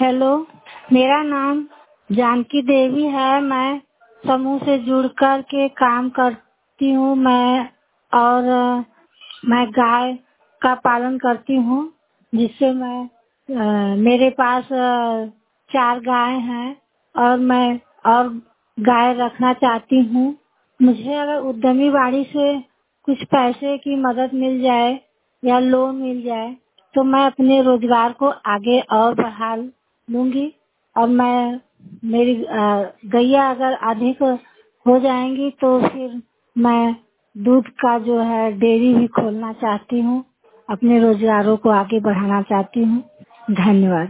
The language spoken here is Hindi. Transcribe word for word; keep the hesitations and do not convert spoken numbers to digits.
हेलो, मेरा नाम जानकी देवी है। मैं समूह से जुड़ कर के काम करती हूँ। मैं और अ, मैं गाय का पालन करती हूँ, जिससे मैं अ, मेरे पास अ, चार गाय हैं और मैं और गाय रखना चाहती हूँ। मुझे अगर उद्यमी वाणी से कुछ पैसे की मदद मिल जाए या लोन मिल जाए तो मैं अपने रोजगार को आगे और बढ़ा लूंगी। और मैं मेरी अ, गैया अगर अधिक हो जाएंगी तो फिर मैं दूध का जो है डेयरी भी खोलना चाहती हूँ। अपने रोजगारों को आगे बढ़ाना चाहती हूँ। धन्यवाद।